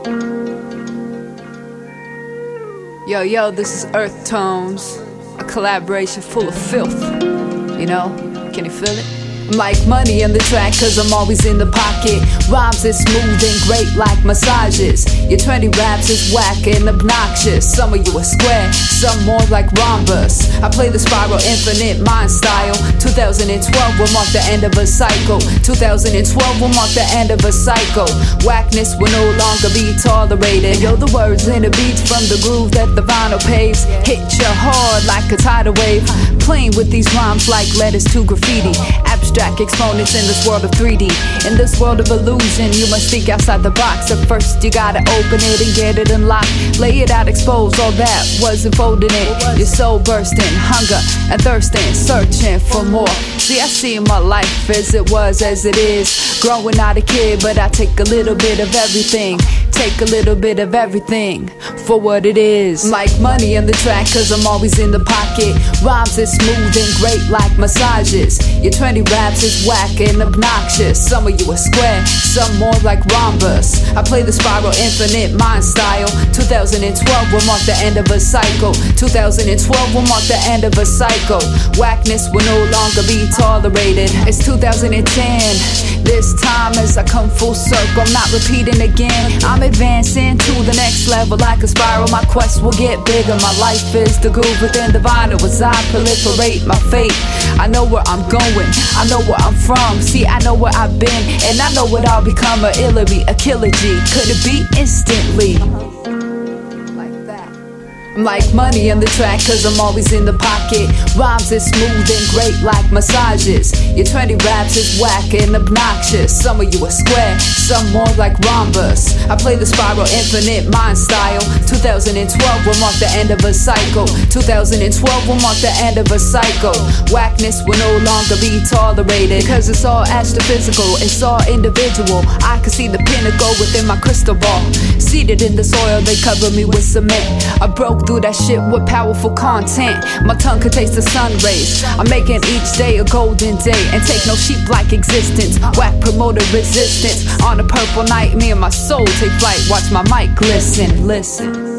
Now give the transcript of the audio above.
Yo, yo, this is Earth Tones, a collaboration full of filth. You know, can you feel it? I'm like money on the track cause I'm always in the pocket. Rhymes is smooth and great like massages. Your trendy raps is whack and obnoxious. Some of you are square, some more like rhombus. I play the Spiral Infinite Mind style. 2012 will mark the end of a cycle. 2012 will mark the end of a cycle. Whackness will no longer be tolerated. Yo, the words and the beats from the groove that the vinyl paves hit you hard like a tidal wave. Playing with these rhymes like letters to graffiti. Abstract exponents in this world of 3D. In this world of illusion, you must think outside the box. At first, you gotta open it and get it unlocked. Lay it out, expose all that was enfolded in it. Your soul bursting, hunger and thirsting, searching for more. See, I see my life as it was, as it is. Growing out a kid, but I take a little bit of everything. Take a little bit of everything for what it is. Like money on the track cause I'm always in the pocket. Rhymes is smooth and great like massages. Your trendy raps is whack and obnoxious. Some of you are square, some more like rhombus. I play the Spiral Infinite Mind style. 2012 will mark the end of a cycle. 2012 will mark the end of a cycle. Whackness will no longer be tolerated. It's 2010. This time as I come full circle, I'm not repeating again. I'm advancing to the next level like a spiral. My quest will get bigger. My life is the groove within the vinyl as I proliferate my fate. I know where I'm going, I know where I'm from. See, I know where I've been, and I know what I'll become. A Hillary, a Killer G. Could it be instantly? I'm like money on the track cause I'm always in the pocket. Rhymes is smooth and great like massages. Your trendy raps is whack and obnoxious. Some of you are square, some more like rhombus. I play the Spiral Infinite Mind style. 2012 will mark the end of a cycle. 2012 will mark the end of a cycle. Whackness will no longer be tolerated cause it's all astrophysical, it's all individual. I can see the pinnacle within my crystal ball. Seated in the soil, they cover me with cement. I broke through that shit with powerful content. My tongue can taste the sun rays. I'm making each day a golden day and take no sheep like existence. Whack promoted resistance. On a purple night, me and my soul take flight. Watch my mic glisten, listen.